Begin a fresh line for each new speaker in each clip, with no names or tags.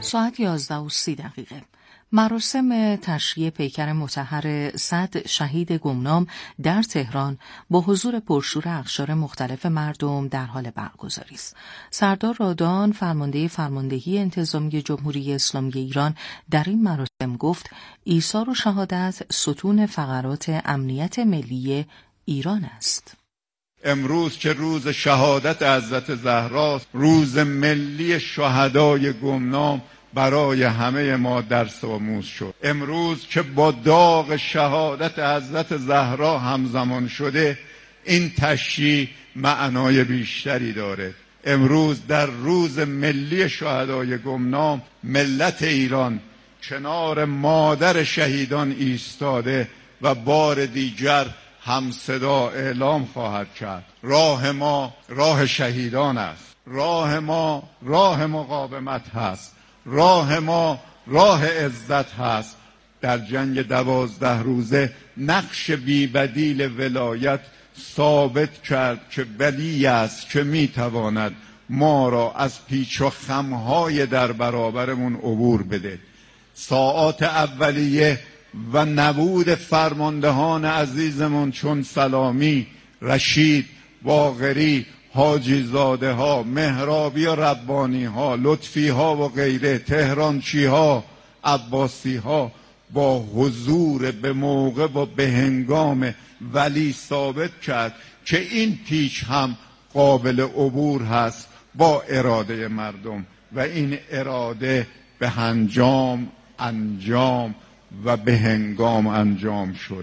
ساعت 11:30. مراسم تشییع پیکر مطهر 100 شهید گمنام در تهران با حضور پرشور اقشار مختلف مردم در حال برگزاری است. سردار رادان، فرمانده فرماندهی انتظامی جمهوری اسلامی ایران، در این مراسم گفت ایثار و شهادت ستون فقرات امنیت ملی ایران است.
امروز که روز شهادت حضرت زهراست، روز ملی شهدای گمنام برای همه ما درس آموز شد. امروز که با داغ شهادت حضرت زهرا همزمان شده، این تشییع معنای بیشتری داره. امروز در روز ملی شهدای گمنام ملت ایران کنار مادر شهیدان ایستاده و بار دیگر همصدا اعلام خواهد کرد راه ما راه شهیدان است، راه ما راه مقاومت هست، راه ما راه عزت هست. در جنگ 12 روزه نقش بی‌بدیل ولایت ثابت کرد که ولی است که میتواند ما را از پیچ و خمهای در برابرمون عبور بده. ساعات اولیه و نبود فرماندهان عزیزمون چون سلامی، رشید، باقری، حاجی زاده ها، مهرابی و ربانی ها، لطفی ها و غیره، تهرانچی ها، عباسی ها با حضور به موقع و به هنگام ولی ثابت کرد که این پیچ هم قابل عبور هست با اراده مردم و این اراده به انجام و به هنگام انجام شد.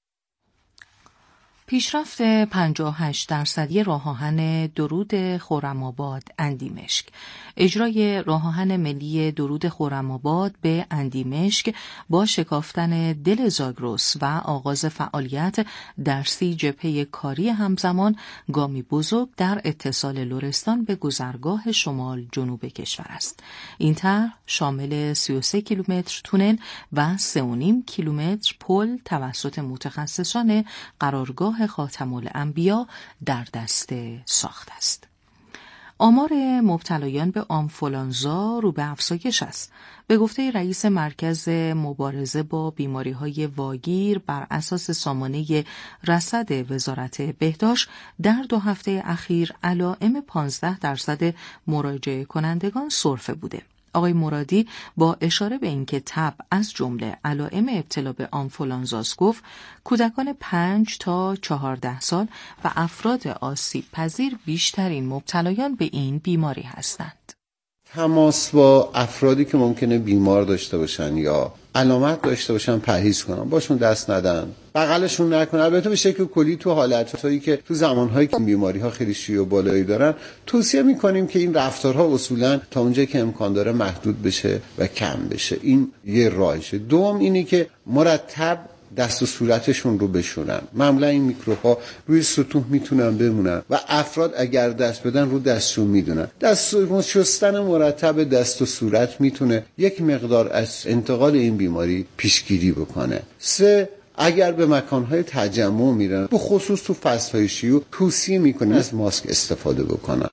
پیشرفت 58% راه آهن درود خرم‌آباد اندیمشک. اجرای راه آهن ملی درود خرم‌آباد به اندیمشک با شکافتن دل زاگرس و آغاز فعالیت در 30 جبهه کاری همزمان گامی بزرگ در اتصال لرستان به گذرگاه شمال جنوب کشور است. این طرح شامل 33 کیلومتر تونل و 3.5 کیلومتر پل توسط متخصصان قرارگاه خاتم الانبیا در دست ساخت است. آمار مبتلایان به آنفولانزا رو به افزایش است. به گفته رئیس مرکز مبارزه با بیماری‌های واگیر بر اساس سامانه رصد وزارت بهداشت، در 2 هفته اخیر علائم 15% مراجعه کنندگان سرفه بوده. آقای مرادی با اشاره به اینکه تب از جمله علائم ابتلا به آنفولانزاست گفت کودکان 5 تا 14 سال و افراد آسیب پذیر بیشترین مبتلایان به این بیماری هستند.
تماس با افرادی که ممکنه بیمار داشته باشن یا علامت داشته باشن پرهیز کنن، باشون دست ندن، بغلشون نکنن. البته به شکل کلی تو حالتایی که تو زمانهایی که بیماری‌ها خیلی شیوع بالایی دارن توصیه می‌کنیم که این رفتارها اصولاً تا اونجایی که امکان داره محدود بشه و کم بشه. این یه راهشه. دوم اینی که مرتب دست و صورتشون رو بشورن. معمولا این میکروب‌ها روی سطوح میتونن بمونن و افراد اگر دست بدن رو دستشون میدونن. دست شستن مرتب دست و صورت میتونه یک مقدار از انتقال این بیماری پیشگیری بکنه. 3 اگر به مکانهای تجمع میرن، به خصوص تو فصل‌های شیوع، توصیه میکنن از ماسک استفاده بکنن.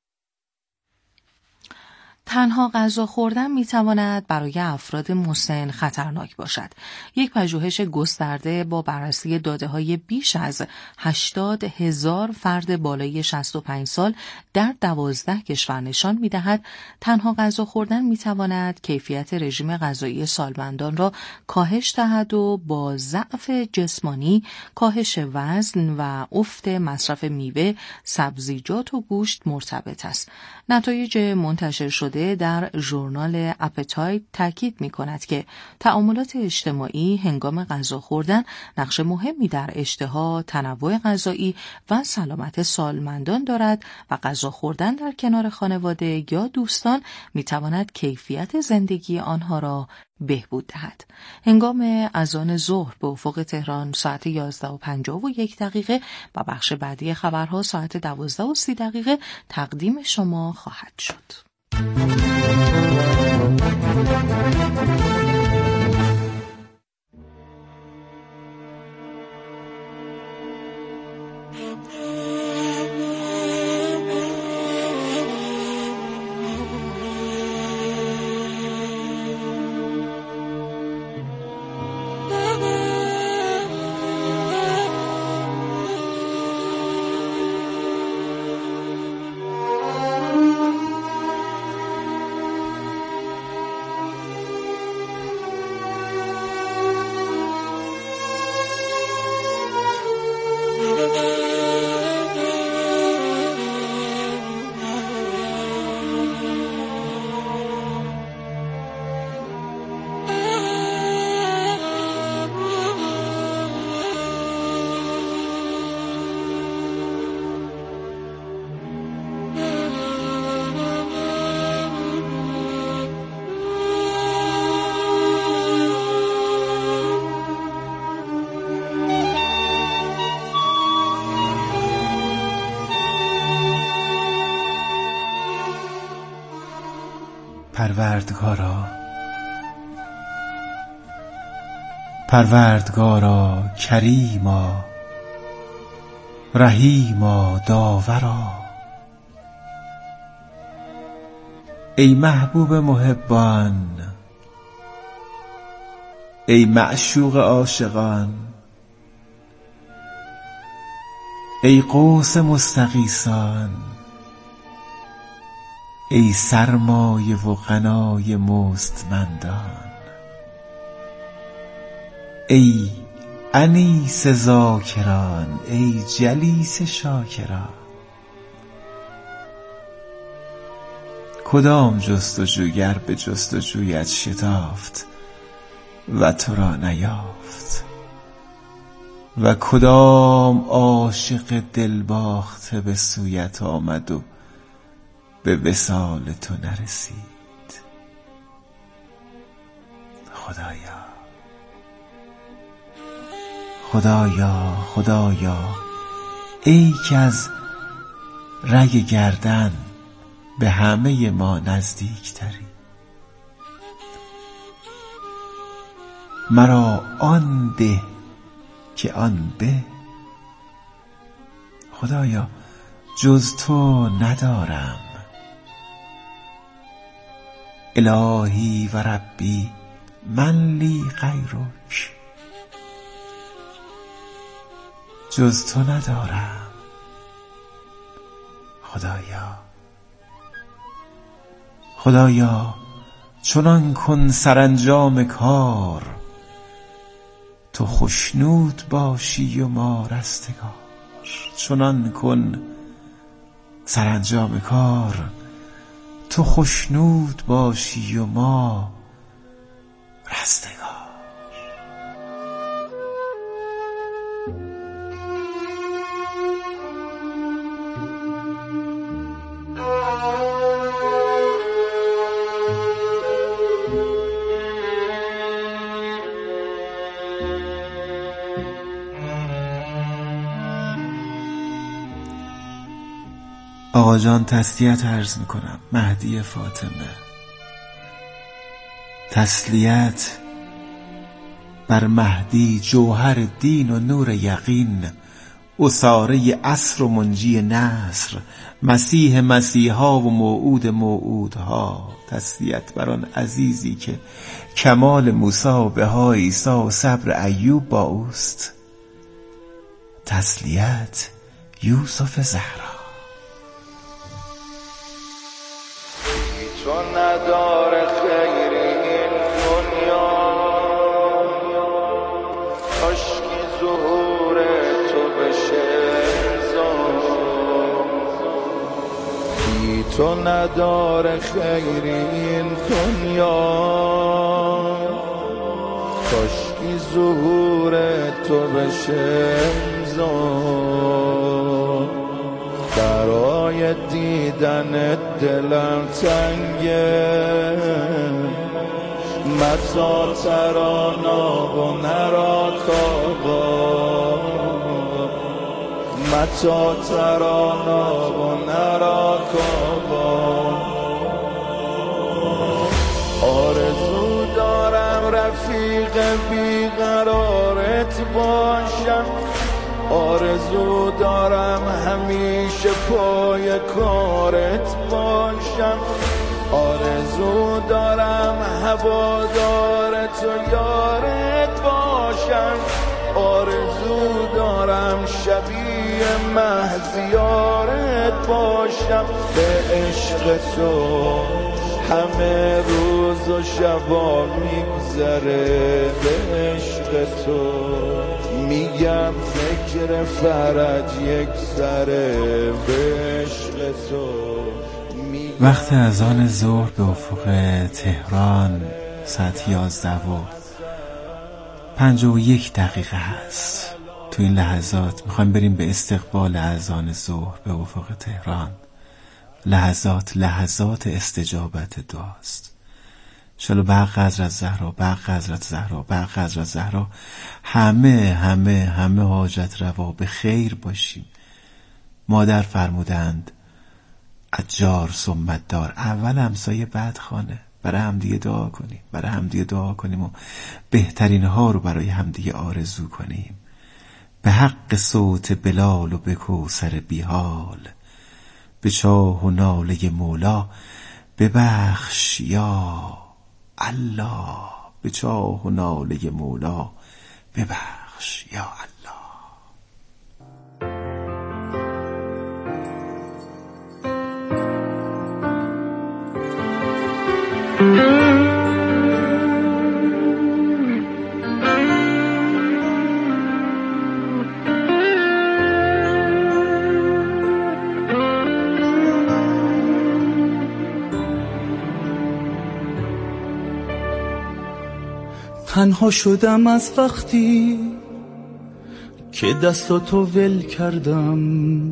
تنها غذا خوردن میتواند برای افراد مسن خطرناک باشد. یک پژوهش گسترده با بررسی داده‌های بیش از 80,000 فرد بالای 65 سال در 12 کشور نشان می‌دهد تنها غذا خوردن میتواند کیفیت رژیم غذایی سالمندان را کاهش دهد و با ضعف جسمانی، کاهش وزن و افت مصرف میوه، سبزیجات و گوشت مرتبط است. نتایج منتشر شده در ژورنال اپتایت تاکید می‌کند که تعاملات اجتماعی هنگام غذا خوردن نقش مهمی در اشتها، تنوع غذایی و سلامت سالمندان دارد و غذا خوردن در کنار خانواده یا دوستان می‌تواند کیفیت زندگی آنها را بهبود دهد. هنگام اذان ظهر به افق تهران ساعت 11:51 و بخش بعدی خبرها ساعت 12:30 تقدیم شما خواهد شد.
پروردگارا کریما رحیما داورا، ای محبوب محبان، ای معشوق عاشقان، ای غوث مستغیثان، ای سرمایه و غنای مستمندان، ای انیس ذاکران، ای جلیس شاکران. کدام جستجوگر به جستجویت شتافت و تو را نیافت، و کدام عاشق دل باخته به سویت آمد و به وصال تو نرسید. خدایا خدایا خدایا، ای که از رگ گردن به همه ما نزدیک تری، مرا آن ده که آن به. خدایا جز تو ندارم، الهی و ربی من لی غیرک، جز تو ندارم. خدایا چنان کن سرانجام کار، تو خوشنود باشی و ما رستگار. چنان کن سرانجام کار، تو خوشنود باشی و ما رستگار. آقا جان تسلیت عرض میکنم. مهدی فاطمه، تسلیت بر مهدی جوهر دین و نور یقین، اساره عصر و منجی نصر، مسیح مسیحا و موعود موعودها. تسلیت بر آن عزیزی که کمال موسی و بها عیسی و صبر ایوب با اوست. تسلیت یوسف زهرا.
تو نداره خیری این دنیا، کاشکی ظهور تو بشه بی تو نداره خیری این دنیا، کاشکی ظهور تو بشه برای دیدن دلم تنگه، متا ترانا و نرا کابا، متا ترانا و نرا کابا. آرزو دارم رفیق بیقرارت باشم، آرزو دارم همیشه پای کارت باشم، آرزو دارم هوادارت و یارت باشم، آرزو دارم شبیه مهدیارت باشم. به عشق تو همه روز و شبا میگذره، به عشق تو میگم فکر فرج یک سره، به عشق تو.
وقت اذان ظهر به افق تهران ساعت 11:51 هست. تو این لحظات میخوایم بریم به استقبال اذان ظهر به افق تهران. لحظات استجابت دعاست. انشاءالله به حق حضرت زهرا، به حق حضرت زهرا، به حق حضرت زهرا همه حاجت روا به خیر باشیم. مادر فرمودند اجار ثم دار، اول همسایه بعد خانه. برای همدیگه دعا کنیم و بهترین ها رو برای همدیگه آرزو کنیم. به حق صوت بلال و به کوثر بیحال، به چاه و ناله مولا ببخش یا الله، به چاه و ناله مولا ببخش یا الله.
تنها شدم از وقتی که دستاتو ول کردم،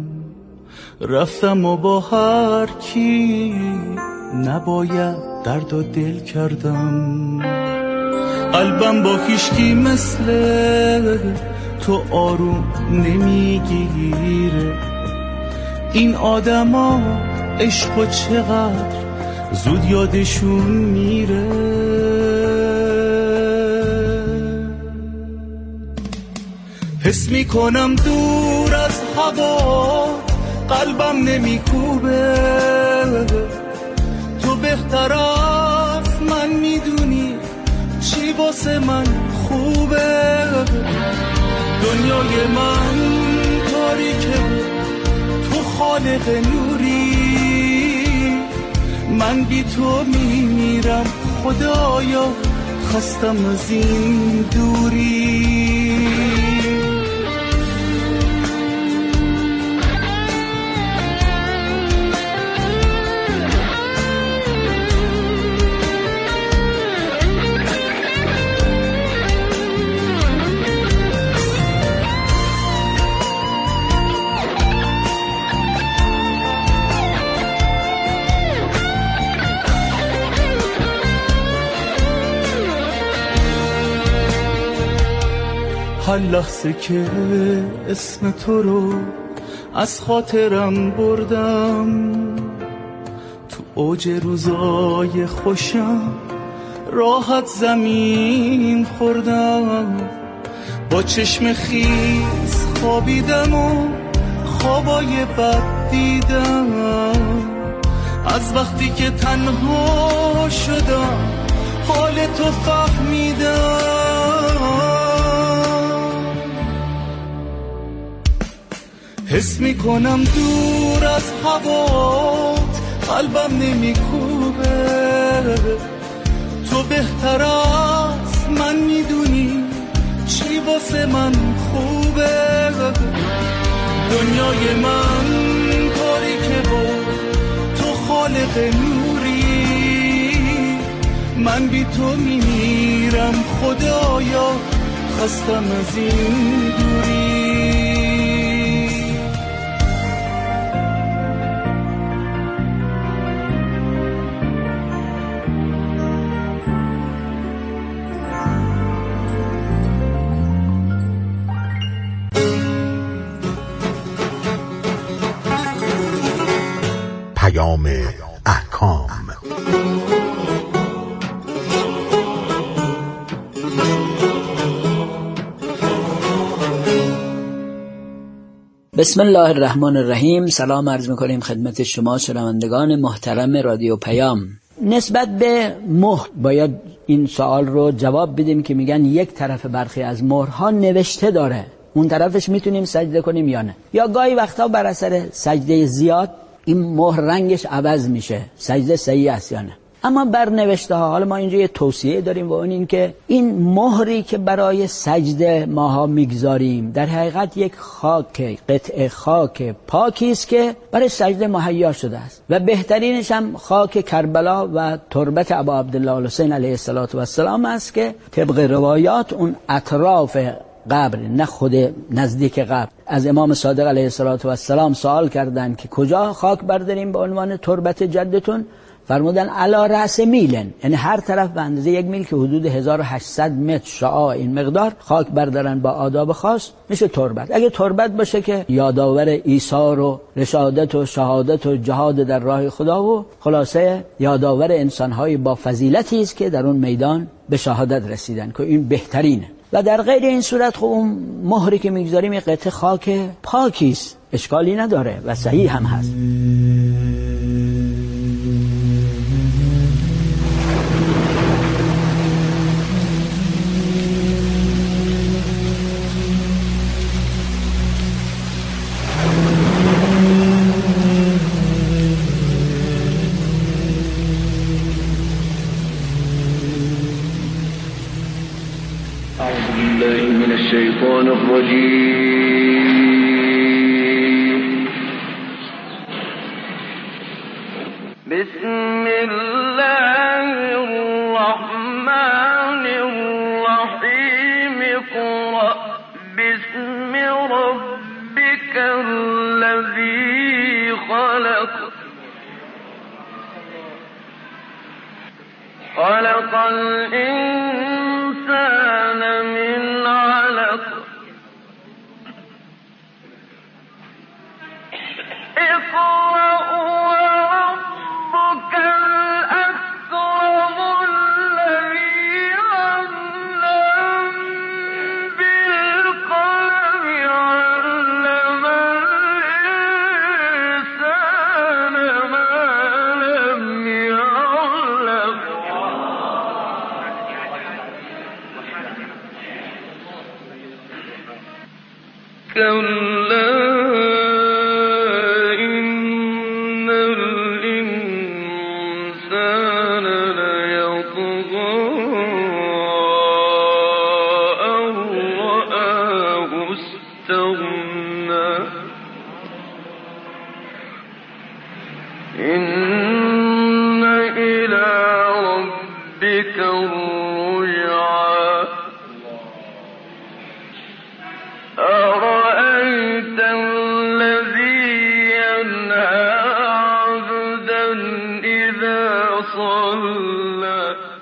رفتم و با هر کی نباید درد و دل کردم. قلبم با هیچکی مثل تو آروم نمیگیره. این آدما عشق و چقدر زود یادشون میره. حس میکنم دور از هوا قلبم نمیکوبه. تو بهتر از من میدونی چی واسه من خوبه. دنیای من تاریکه، تو خالق نوری. من بی تو میمیرم خدایا، خستم از این دوری. هر لحظه که اسم تو رو از خاطرم بردم، تو اوج روزای خوشم راحت زمین خوردم. با چشم خیس خوابیدم و خوابای بد دیدم. از وقتی که تنها شدم حال تو فهمیدم. حس میکنم دور از هوات قلبم نمیکوبه. تو بهتر از من میدونی چی واسه من خوبه. دنیای من تاریکه و تو خالق نوری. من بی تو میمیرم خدایا، خستم از این دوری.
احکام.
بسم الله الرحمن الرحیم. سلام عرض میکنیم خدمت شما شنوندگان محترم رادیو پیام. نسبت به مهر باید این سوال رو جواب بدیم که میگن یک طرف برخی از مهرها نوشته داره، اون طرفش میتونیم سجده کنیم یا نه. یا گاهی وقتا بر اثر سجده زیاد این مهر رنگش عوض میشه، سجده صحیح است یا نه. اما بر نوشته ها حالا ما اینجا یه توصیه داریم و اون این که این مهری که برای سجده ماها میگذاریم در حقیقت یک خاک، قطعه خاک پاکی است که برای سجده مهیا شده است و بهترینش هم خاک کربلا و تربت ابا عبدالله الحسین علیه السلام است که طبق روایات اون اطراف قبر، نه خود نزدیک قبر. از امام صادق علیه السلام سوال کردند که کجا خاک برداریم به عنوان تربت جدتون؟ فرمودن علی رأس میلن، یعنی هر طرف به اندازه 1 میل که حدود 1800 متر شعاع این مقدار خاک بردارن با آداب خاص، میشه تربت. اگه تربت باشه که یادآور ایثار و رشادت و شهادت و جهاد در راه خدا و خلاصه یادآور انسان‌های با فضیلتی است که در اون میدان به شهادت رسیدن که این بهترینه. و در غیر این صورت خب اون مهری که میگذاریم یه قطعه خاک پاکی است، اشکالی نداره و صحیح هم هست.
الشيطان الرجيم بسم الله الرحمن الرحيم اقرأ باسم ربك الذي خلق خلق الإنسان من علق اقرأ وربك الأكرم الذي علم بالقلم علم الإنسان ما لم يعلم كلا إن الإنسان ليطغى أن رآه استغنى إن إلى ربك الرجعى أرأيت الذي ينهى عبدا إذا صلى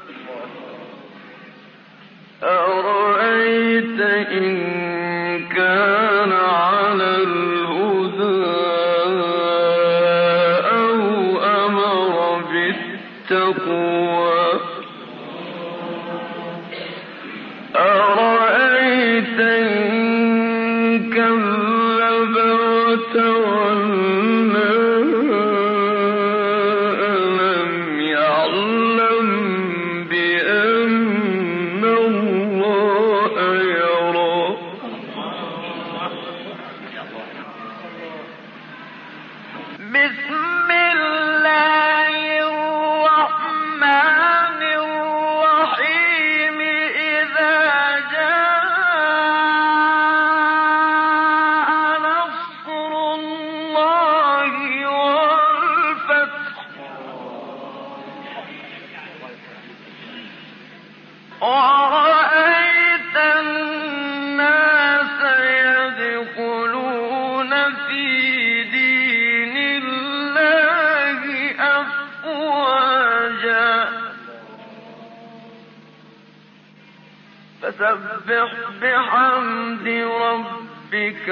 أرأيت إن كان على الهدى أو أمر بالتقوى أرأيت إن كذب وتولى ألم يعلم بأن الله يرى بسم الله الرحمن الرحيم إذا جاء نصر الله والفتح ورأيت الناس يدخلون في دين الله أفواجا فسبح بحمد ربك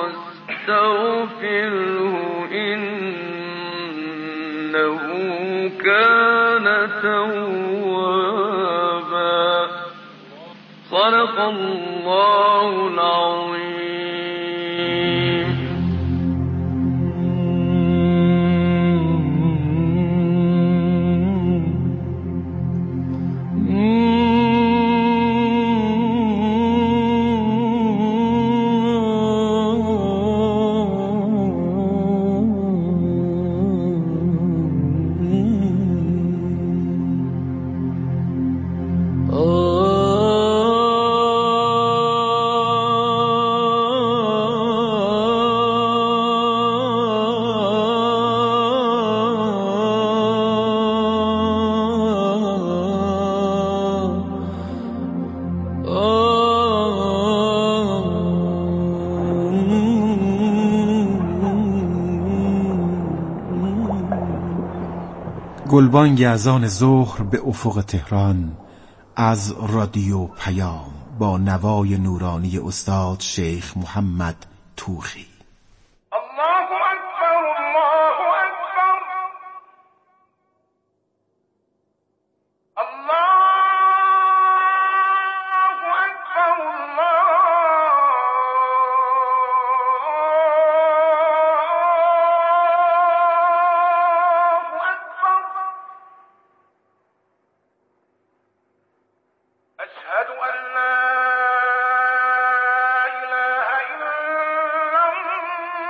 واستغفره إنه كان توابا صدق الله العظيم
گلبانگ اذان ظهر به افق تهران از رادیو پیام با نوای نورانی استاد شیخ محمد توخی.
الله اکبر، الله اکبر، الله اکبر، الله اکبر. اشهد ان لا اله الا الله.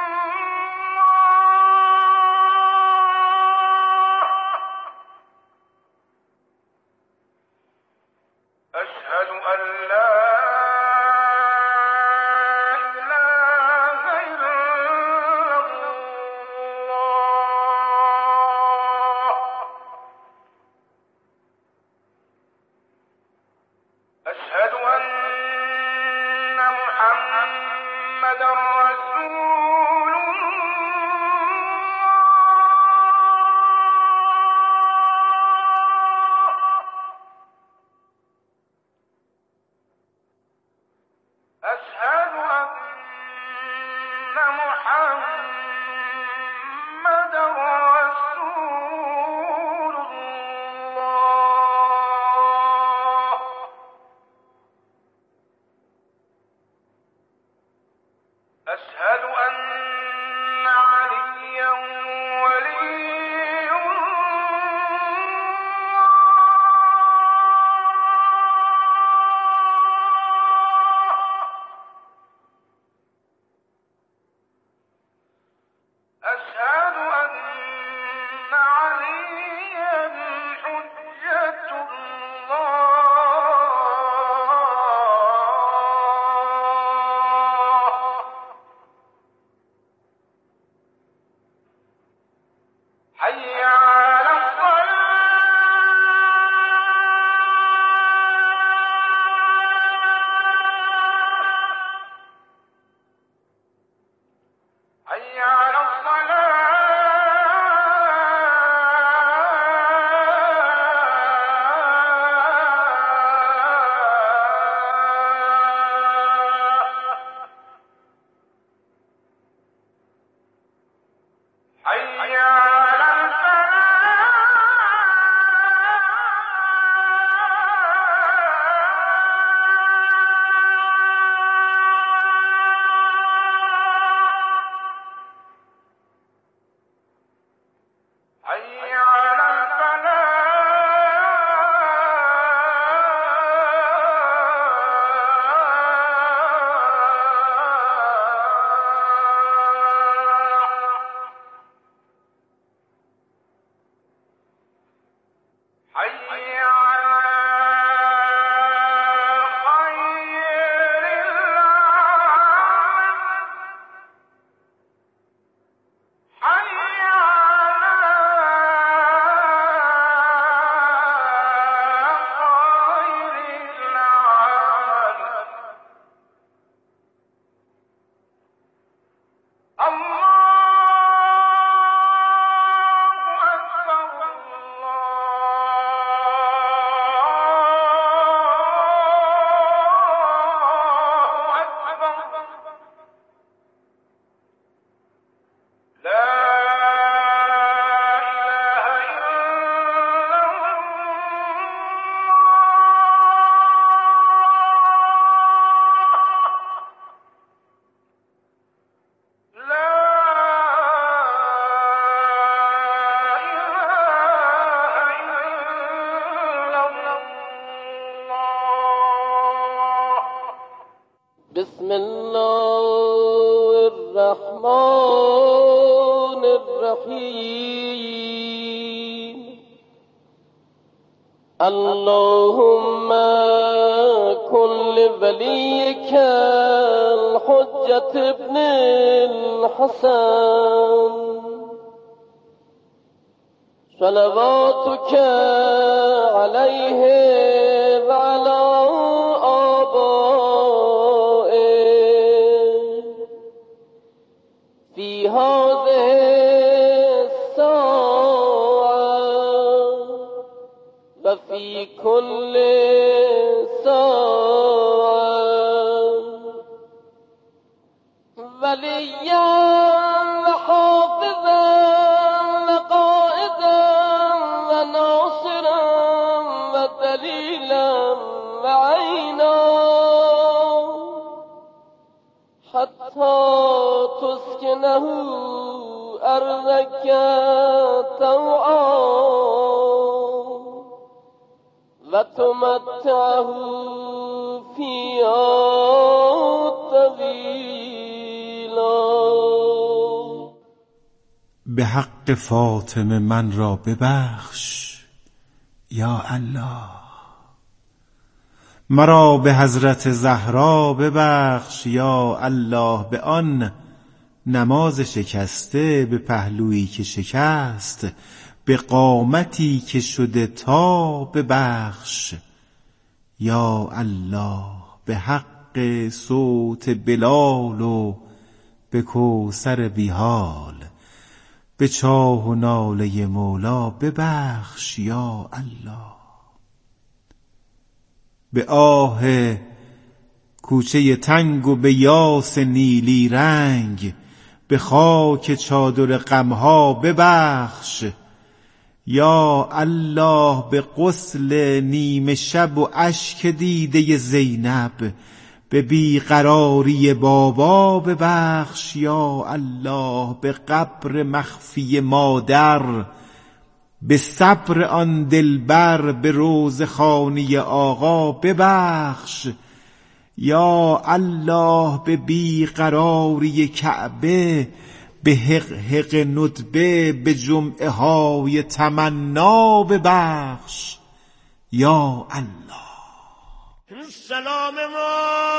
أشهد أن لا إله إلا الله. أشهد أن محمدا رسول أشهد أن محمدا رسول الله. أشهد أن عليا ولي أشهد أن عليا حجة الله. حي على الصلاة، حي على الصلاة، حي على الفلاح، حي على الفلاح، حي على خير العمل، حي على خير العمل. الله أكبر، الله أكبر. لا إله إلا الله. لا بسم الله الرحمن الرحيم. اللهم كن لوليك الحجة ابن الحسن صلواتك عليه وعلى آبائه في هذه الساعة فی کل ساعة ولیا و حافظا و قائدا و ناصرا و دلیلا و عینا حتی تسکنه أرضك طوعا وتمتعه فيها طويلا.
به حق فاطمه من را ببخش یا الله، مرا به حضرت زهرا ببخش یا الله، به آن نماز شکسته، به پهلویی که شکست، به قامتی که شده تا ببخش یا الله، به حق صوت بلال و به کوثر بیحال، به چاه و ناله مولا ببخش یا الله، به آه کوچه تنگ و به یاس نیلی رنگ، به خاک چادر غمها ببخش یا الله، به غسل نیمه شب و اشک دیده زینب، به بیقراری بابا ببخش یا الله، به قبر مخفی مادر، به صبر آن دلبر، به روضه‌خانه آقا ببخش یا الله، به بیقراری کعبه، به حق ندبه، به جمعه های تمنا ببخش یا الله.
سلام ما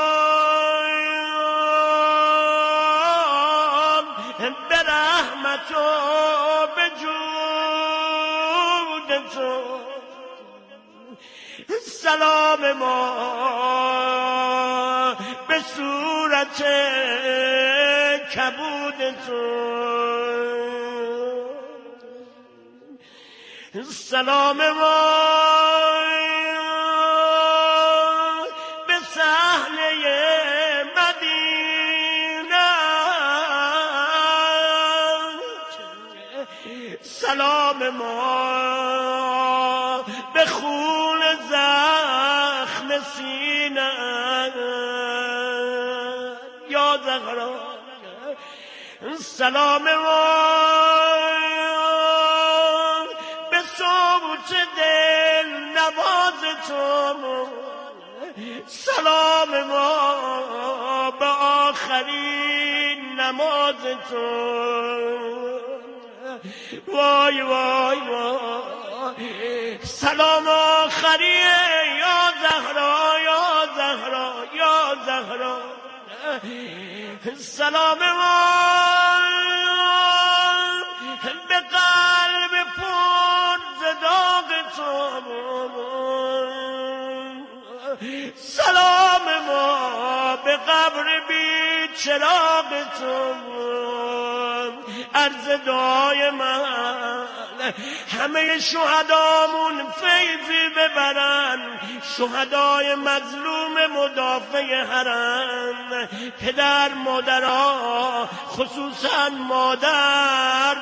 به رحمت و به جود تو، سلام ما به صورت کبود تو، سلام ما به صحنه مدینه، سلام ما به خون زخم سینه یا زهرا، سلام ما به صوت دل نواز تو، سلام ما به آخرین نماز تو، وای وای وای سلام آخریه یا زهرا یا زهرا یا زهرا، سلام ما به قلب پر ز داغ تو، سلام ما به قبر بی چراغ تو، عرض دعای من همه شهدامون فیضی ببرن، شهدای مظلوم مدافع حرم، پدر مادرها خصوصا مادر